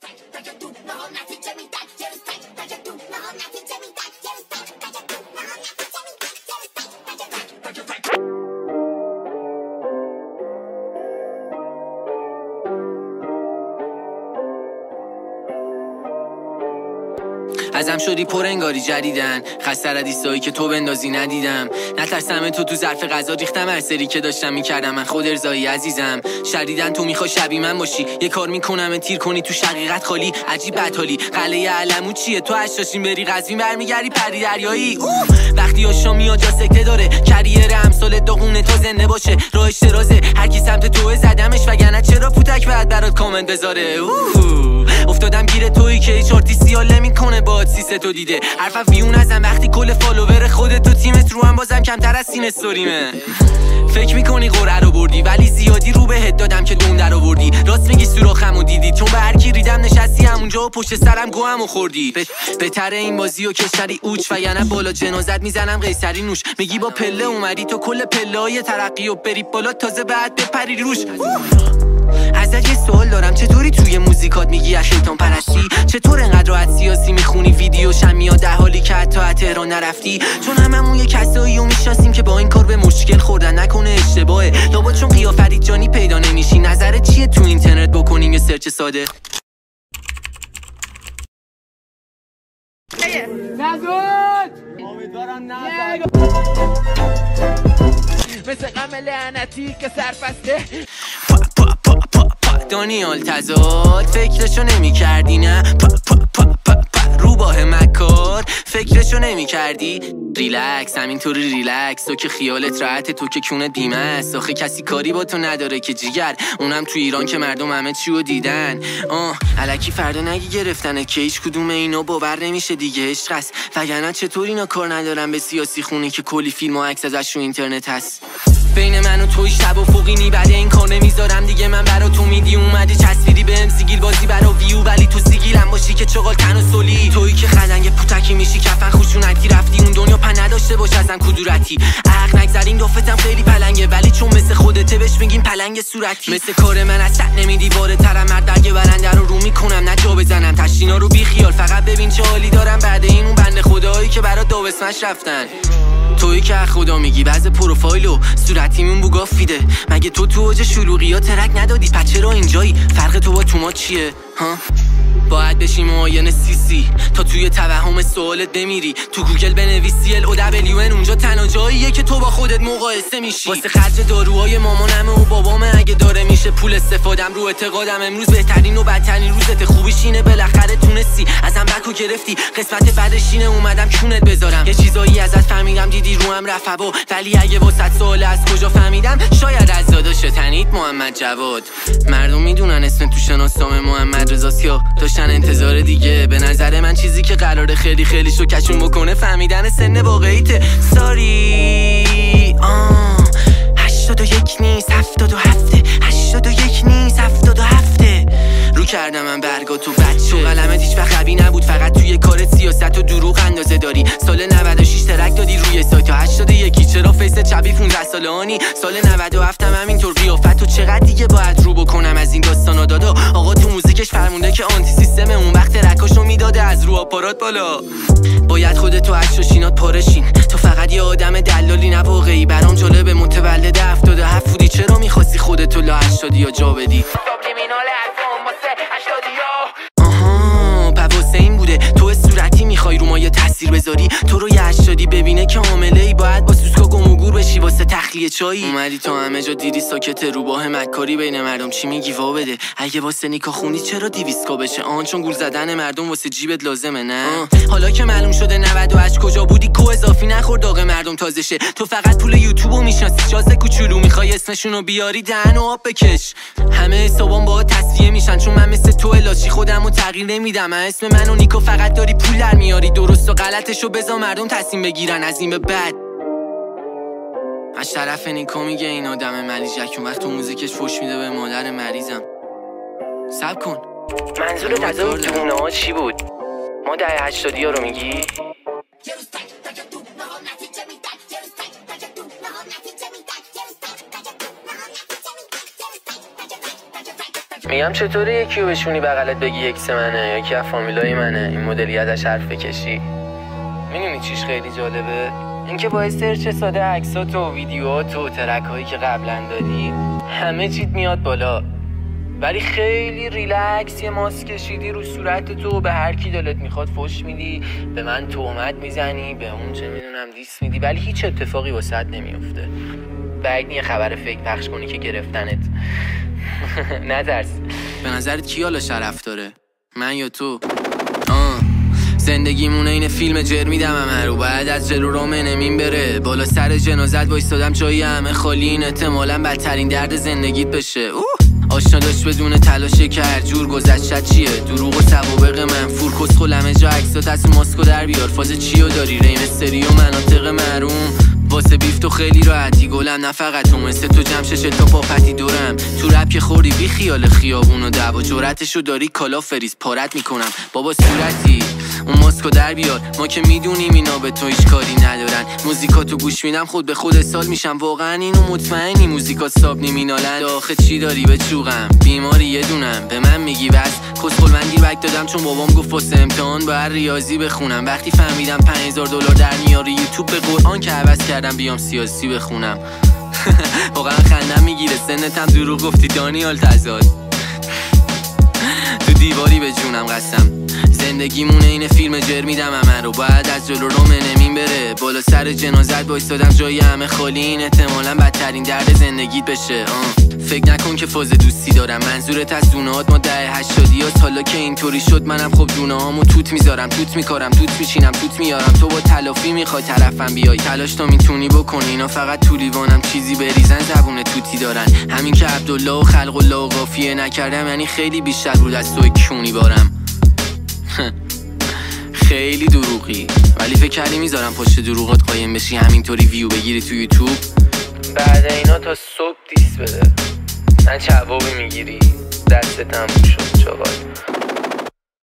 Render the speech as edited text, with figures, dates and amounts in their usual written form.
ازم شدی پر انگاری جدیدن، خسته ردیستایی که تو بندازی ندیدم. نترسم تو ظرف غذا ریختم هر سری که داشتم میکردم. من خود ارزایی عزیزم، شدیدن تو میخوای شبیه من باشی. یه کار میکنم تیر کنی تو شقیقت خالی. عجیب بدحالی قلعه علمو چیه؟ تو هشتاشین بری قزوین برمیگردی پری دریایی. وقتی آشا میاد جا سکته داره، کریر امثال داغونه تا زنده باشه. راهش درازه هر کی سمت تو زدمش، وگرنه چرا پوتک بعد برات کامنت بذاره. افتادم گیر تویی که هیچ آرتیستی سیاله میکنه باد سیسه تو دیده. حرف ویون ازم وقتی کل فالوور خودت و تیمت رو هم بازم کمتر از سین استوریمه. فکر میکنی قرعه رو بردی ولی زیادی رو بهت دادم که دون در آوردی. راست میگی سوراخمو دیدی چون به هر کی ریدم نشستی همونجا و پشت سرم گوهمو خوردی. بهتره این بازی و کشتری اوچ وگرنه بالا جنازت میزنم قیصری نوش. میگی با پله اومدی تو کل پله‌های ترقی و بری بالا تازه بعد بپری روش. ازت یه سوال دارم، چطوری توی موزیکات میگی شیطان پرستی؟ چطور انقدر راحت سیاسی میخونی ویدیو میاد در حالی که حتی تهران نرفتی؟ چون هممون یه کسایی رو میشناسیم که با این کار به مشکل خوردن. نکنه اشتباهه لابد چون قیا فرید جانی پیدا نمیشی. نظرت چیه تو اینترنت بکنیم یه سرچ ساده؟ نزود امیدوارم نزد مثل غم لعنتی که سرفسته. دانیال تزاد فکرشو نمی کردی نه؟ روباه مکار فکرشو نمی کردی؟ ریلکس همینطوری ریلکس، تو که خیالت راحته، تو که کونه دیمه است. آخه کسی کاری با تو نداره که جیگر، اونم تو ایران که مردم همه چیو دیدن. الکی فردا نگی گرفتنه که هیچ کدوم اینا باور نمیشه دیگه. عشق است وگرنه چطور اینا کار ندارن به سیاسی خونه که کلی فیلم و عکس ازش تو اینترنت هست. بین من و توی شب و فوقینی بعد این کار نمیذارم دیگه. من برا تو میدی اومدی چسبیدی بهم سیگیل بازی برا ویو، ولی تو سیگیلم باشی که چغال تن و سولی. تویی که خدنگ پوتکی میشی کفن خوشونتی رفتی اون دنیا پن نداشته باش ازم کدورتی. عقل نگذرین دفتم خیلی پلنگه ولی چون مثل خودته بهش میگیم پلنگ صورتی. مثل کار من از سط نمیدی باره ترم مرد برگه برنده رو میکنم نه جا بزنم. تشتینا رو بی خیال فقط ببین چه حالی دارم بعد این اون بنده خدایی که برات داوسمش رفتن. تویی که خدا میگی بعض پروفایلو صورتیمون بوگافیده. مگه تو اوج شلوغیا ترک ندادی؟ پس چرا اینجایی؟ فرق تو با توما چیه ها؟ باید بشی معاین سی تا توی توهم سوالت بمیری. تو گوگل بنویسی LOWN اونجا تنها جاییه که تو با خودت مقایسه میشی. واسه خرج داروهای مامانمه و بابامه اگه داره میشه پول استفادم رو اعتقادم. امروز بهترین و بدترین روزت، خوبیش اینه بالاخره تونستی ازم بکو گرفتی. قسمت بعدش اینه اومدم کونت بذارم. یه چیزایی ازت فهمیدم دیدی رو هم رفت هوا، ولی اگه واسط سوال از کجا فهمیدم شاید از داداش تنیت محمد جواد. مردم میدونن اسم تو شناسنامه محمد رضاست یا داشتن انتظار دیگه. به نظر من چیزی که قراره خیلی خیلی شو کشون بکنه فهمیدن سن واقعیته. ساری 81 نیست 77، 81 نیست 77. رو کردم من برگا تو بچه قلمت هیچ وقت قوی نبود، فقط توی کارت سیاست و دروغ اندازه داری. سال 96 ترک دادی روی سایت، 81 چرا فیست چبی 15 ساله آنی؟ سال 97 هم همینطور قیافت. و چقدر دیگه باید رو بکنم از این داستانا دادا؟ آقا تو موزیکش فرمونده که آنتی سیستم اون وقت ترکاشو میداده از رو آپارات بالا. باید خودتو از شاشینات پارشین، تو فقط یه آدم دلالی نه واقعی. برام جالبه متولد 77 بودی، چرا میخواستی خودتو لا 80 یا جا بدی؟ واسه این بوده تو صورتی میخوای رو ما یه تاثیر بذاری. تو رو یه 80 ببینه که حامله ای باید با سوسکا گم و گور بشی واسه تخلیه چایی. اومدی تو همه جا دیدی ساکت، روباه مکاری بین مردم چی میگی وا بده؟ اگه واسه نیکا خونی چرا 200 بشه؟ چون گول زدن مردم واسه جیبت لازمه نه؟ حالا که معلوم شده 98 کجا بودی کو اضافی نخور داغ مردم تازه شه. تو فقط پول یوتیوبو میشناسی شاز کوچولو میخوای اسمشونو بیاری دهن و آب بکش. همه حسابام با تصفیه میشن چون من مثل تو لاشی خودمو تغییر نمیدم. اسم من و نیکو فقط داری پول در میاری، درست و غلطشو بذار مردم تصمیم بگیرن. از این به بعد از طرف نیکو میگه این آدم مریضک، اون وقت تو موزیکش فوش میده به مادر مریضم. صبر کن منظورت از اون دونه ها چی بود؟ ما دهه 80 رو میگی؟ میگم چطوری یکی رو بشونی بغلت بگی اکس منه، یکی از فامیلای منه، این مدلی ازش حرف بکشی. میدونی چیش خیلی جالبه؟ اینکه با سرچ ساده عکسات و ویدیوهات و ترک‌هایی که قبلا دادی همه چیت میاد بالا، ولی خیلی ریلکس یه ماسک کشیدی رو صورت تو، به هر کی دلت میخواد فوش میدی، به من تهمت میزنی، به اون چه میدونم دیس میدی، ولی هیچ اتفاقی واسط نمیفته. بعد یه خبر فیک پخش کنی که گرفتنت. نترس. به نظرت کی حالا شرف داره؟ من یا تو؟ زندگیمونه این فیلم جر میدم همه رو، بعد از جلو رامه نمیم بره، بالا سر جنازت وایستادم جایی همه خالی، این احتمالاً بدترین درد زندگیت بشه. آشنا داشت بدون تلاشه که هر جور گذشت چیه، دروغ و سوابق منفور، کسخل همه جا عکسات از ماسکو در بیار، فاز چیو داری ریم استری و مناطق محروم، واسه بیف تو خیلی راحتی گلم، نه فقط تو مثل تو جمشش تا پاپتی دورم، تو رپ که خوری بی خیال خیابون و دعوا، جرأتشو داری کالا فریز پارت میکنم بابا صورتی، اون ماسکو در بیار، ما که میدونیم اینا به تو هیچ کاری ندارن، موزیکاتو گوش میدم خود به خود سال میشم، واقعا اینو مطمئنی موزیکات ساب نمینالن، آخه چی داری به چوغم بیماری یه دونم، به من میگی بس کسخل من گیر بک دادم چون بابام گفت واسه امتحان باید ریاضی بخونم، وقتی فهمیدم $5000 در میاره یوتیوب به قرآن که عوض کردم بیام سیاسی بخونم. واقعا خندم میگیره، سنتم دروغ گفتی دانیال تزاد، تو دیواری به جونم قسم، زندگیمونه این فیلم جر میدم همه رو، باید از جلو رو منمین بره، بالا سر جنازت وایستادم جایی همه خالی، این احتمالاً بدترین درد زندگیت بشه. فکر نکن که فاز دوستی دارم، منظورت از دونهات ما 80 حالا که اینطوری شد منم خب دونه هامو توت میذارم، توت میکارم، توت میشینم، توت میارم، تو با تلافی میخوای طرفم بیای، تلاش تا میتونی بکن، اینا فقط تو لیوانم چیزی بریزن زبون توتی دارن، همین که عبدالله و خلق الله و قافیه نکردم یعنی خیلی بیشتر بود از تو کونی بارم. خیلی دروغی، ولی فکر کردی میذارم پشت دروغات قایم بشی همینطوری ویو بگیری تو یوتیوب؟ بعد اینا تا صبح دیس بده، نه جوابی میگیری، دستت هم شد چاقال.